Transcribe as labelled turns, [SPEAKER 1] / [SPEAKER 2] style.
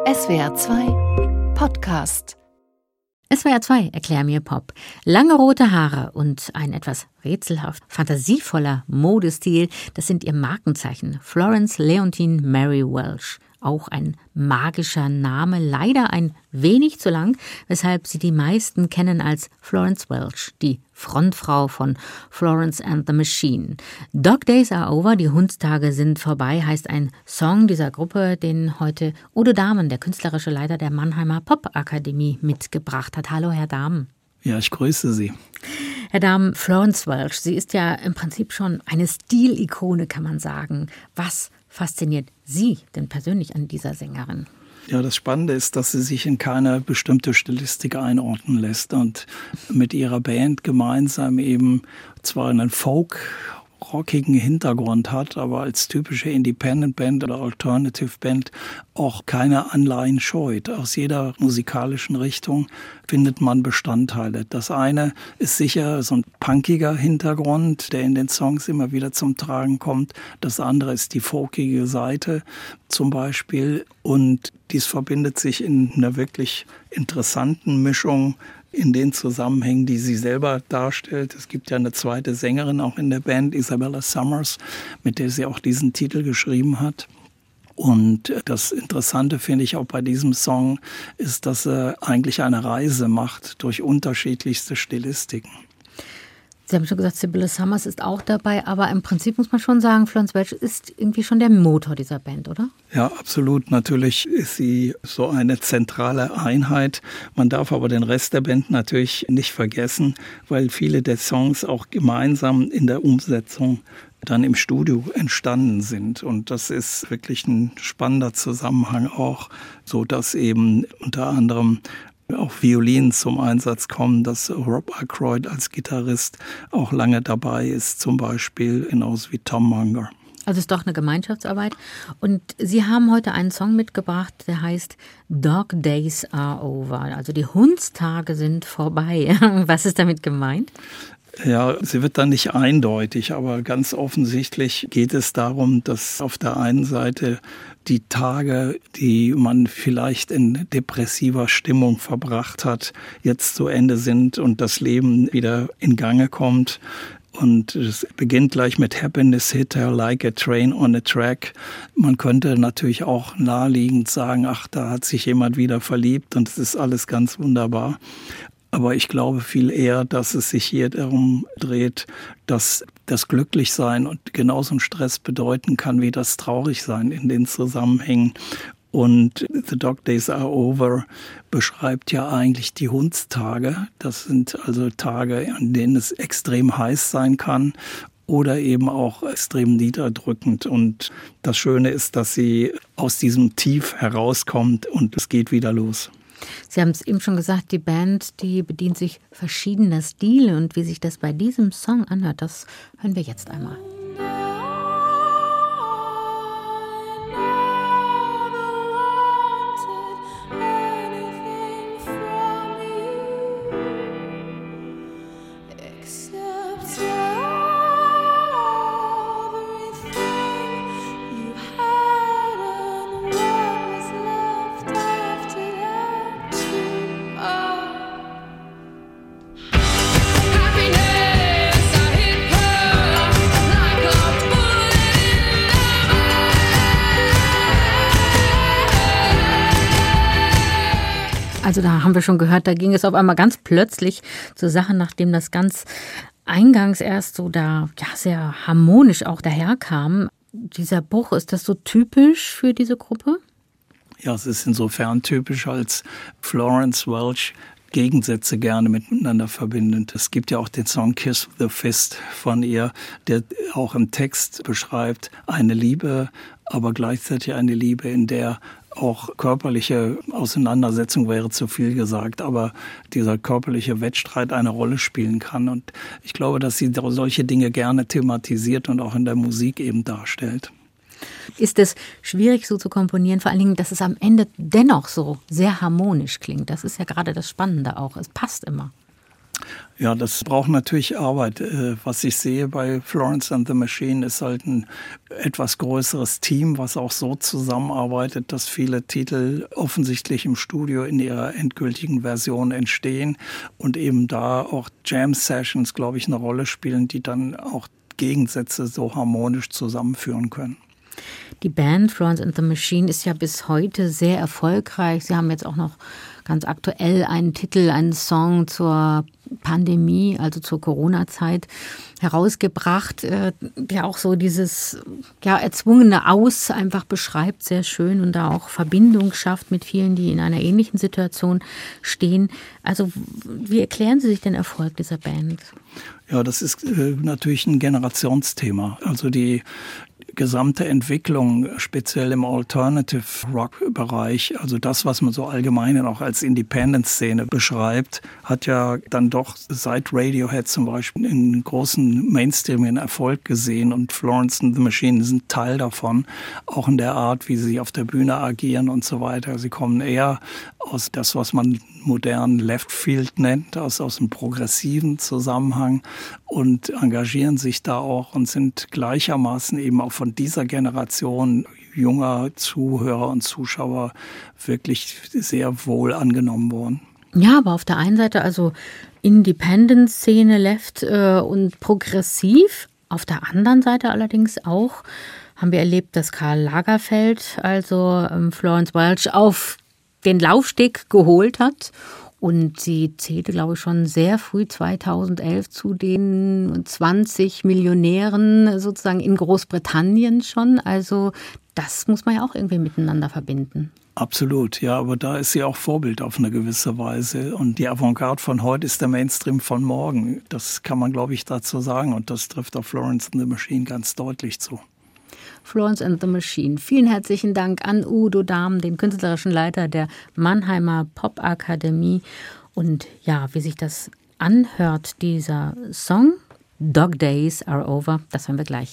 [SPEAKER 1] SWR 2 Podcast.
[SPEAKER 2] SWR 2, Erklär mir Pop. Lange rote Haare und ein etwas rätselhaft fantasievoller Modestil, das sind ihr Markenzeichen. Florence Leontine Mary Welch. Auch ein magischer Name, leider ein wenig zu lang, weshalb sie die meisten kennen als Florence Welch, die Frontfrau von Florence and the Machine. Dog Days Are Over, die Hundstage sind vorbei, heißt ein Song dieser Gruppe, den heute Udo Dahmen, der künstlerische Leiter der Mannheimer Popakademie, mitgebracht hat. Hallo, Herr Dahmen.
[SPEAKER 3] Ja, ich grüße Sie.
[SPEAKER 2] Herr Dahmen, Florence Welch, sie ist ja im Prinzip schon eine Stilikone, kann man sagen. Was fasziniert Sie denn persönlich an dieser Sängerin?
[SPEAKER 3] Ja, das Spannende ist, dass sie sich in keine bestimmte Stilistik einordnen lässt und mit ihrer Band gemeinsam eben zwar einen Folk-rockigen Hintergrund hat, aber als typische Independent-Band oder Alternative-Band auch keine Anleihen scheut. Aus jeder musikalischen Richtung findet man Bestandteile. Das eine ist sicher so ein punkiger Hintergrund, der in den Songs immer wieder zum Tragen kommt. Das andere ist die folkige Seite zum Beispiel. Und dies verbindet sich in einer wirklich interessanten Mischung in den Zusammenhängen, die sie selber darstellt. Es gibt ja eine zweite Sängerin auch in der Band, Isabella Summers, mit der sie auch diesen Titel geschrieben hat. Und das Interessante finde ich auch bei diesem Song ist, dass er eigentlich eine Reise macht durch unterschiedlichste Stilistiken.
[SPEAKER 2] Sie haben schon gesagt, Sibylle Summers ist auch dabei, aber im Prinzip muss man schon sagen, Florence Welch ist irgendwie schon der Motor dieser Band, oder?
[SPEAKER 3] Ja, absolut. Natürlich ist sie so eine zentrale Einheit. Man darf aber den Rest der Band natürlich nicht vergessen, weil viele der Songs auch gemeinsam in der Umsetzung dann im Studio entstanden sind. Und das ist wirklich ein spannender Zusammenhang auch, so dass eben unter anderem auch Violinen zum Einsatz kommen, dass Rob Aykroyd als Gitarrist auch lange dabei ist, zum Beispiel genauso wie Tom Munger.
[SPEAKER 2] Also es ist doch eine Gemeinschaftsarbeit. Und Sie haben heute einen Song mitgebracht, der heißt Dog Days Are Over. Also die Hundstage sind vorbei. Was ist damit gemeint?
[SPEAKER 3] Ja, sie wird dann nicht eindeutig, aber ganz offensichtlich geht es darum, dass auf der einen Seite die Tage, die man vielleicht in depressiver Stimmung verbracht hat, jetzt zu Ende sind und das Leben wieder in Gange kommt. Und es beginnt gleich mit Happiness hit her like a train on a track. Man könnte natürlich auch naheliegend sagen, ach, da hat sich jemand wieder verliebt und es ist alles ganz wunderbar. Aber ich glaube viel eher, dass es sich hier darum dreht, dass das Glücklichsein und genauso ein Stress bedeuten kann wie das Traurigsein in den Zusammenhängen. Und The Dog Days Are Over beschreibt ja eigentlich die Hundstage. Das sind also Tage, an denen es extrem heiß sein kann oder eben auch extrem niederdrückend. Und das Schöne ist, dass sie aus diesem Tief herauskommt und es geht wieder los.
[SPEAKER 2] Sie haben es eben schon gesagt, die Band, die bedient sich verschiedener Stile und wie sich das bei diesem Song anhört, das hören wir jetzt einmal. Also da haben wir schon gehört, da ging es auf einmal ganz plötzlich zur Sache, nachdem das ganz eingangs erst so da ja sehr harmonisch auch daherkam. Dieser Bruch, ist das so typisch für diese Gruppe?
[SPEAKER 3] Ja, es ist insofern typisch, als Florence Welch Gegensätze gerne miteinander verbindet. Es gibt ja auch den Song Kiss the Fist von ihr, der auch im Text beschreibt eine Liebe, aber gleichzeitig eine Liebe, in der auch körperliche Auseinandersetzung wäre zu viel gesagt, aber dieser körperliche Wettstreit eine Rolle spielen kann. Und ich glaube, dass sie solche Dinge gerne thematisiert und auch in der Musik eben darstellt.
[SPEAKER 2] Ist es schwierig so zu komponieren, vor allen Dingen, dass es am Ende dennoch so sehr harmonisch klingt? Das ist ja gerade das Spannende auch. Es passt immer.
[SPEAKER 3] Ja, das braucht natürlich Arbeit. Was ich sehe bei Florence and the Machine ist halt ein etwas größeres Team, was auch so zusammenarbeitet, dass viele Titel offensichtlich im Studio in ihrer endgültigen Version entstehen und eben da auch Jam-Sessions, glaube ich, eine Rolle spielen, die dann auch Gegensätze so harmonisch zusammenführen können.
[SPEAKER 2] Die Band Florence and the Machine ist ja bis heute sehr erfolgreich. Sie haben jetzt auch noch ganz aktuell einen Titel, einen Song zur Pandemie, also zur Corona-Zeit herausgebracht, der auch so dieses erzwungene Aus einfach beschreibt, sehr schön und da auch Verbindung schafft mit vielen, die in einer ähnlichen Situation stehen. Also wie erklären Sie sich den Erfolg dieser Band?
[SPEAKER 3] Ja, das ist natürlich ein Generationsthema. Also die gesamte Entwicklung, speziell im Alternative-Rock-Bereich, also das, was man so allgemein auch als Independent-Szene beschreibt, hat ja dann doch seit Radiohead zum Beispiel einen großen mainstreamigen Erfolg gesehen und Florence and the Machine sind Teil davon, auch in der Art, wie sie auf der Bühne agieren und so weiter. Sie kommen eher aus das, was man modern Left Field nennt, aus einem progressiven Zusammenhang und engagieren sich da auch und sind gleichermaßen eben auch von dieser Generation junger Zuhörer und Zuschauer wirklich sehr wohl angenommen worden.
[SPEAKER 2] Ja, aber auf der einen Seite also Independent-Szene, Left und progressiv. Auf der anderen Seite allerdings auch haben wir erlebt, dass Karl Lagerfeld, also Florence Welch, auf den Laufsteg geholt hat. Und sie zählte, glaube ich, schon sehr früh 2011 zu den 20 Millionären sozusagen in Großbritannien schon. Also das muss man ja auch irgendwie miteinander verbinden.
[SPEAKER 3] Absolut, ja, aber da ist sie auch Vorbild auf eine gewisse Weise. Und die Avantgarde von heute ist der Mainstream von morgen. Das kann man, glaube ich, dazu sagen. Und das trifft auf Florence and the Machine ganz deutlich zu.
[SPEAKER 2] Florence and the Machine. Vielen herzlichen Dank an Udo Dahm, den künstlerischen Leiter der Mannheimer Popakademie. Und ja, wie sich das anhört, dieser Song Dog Days Are Over, das hören wir gleich.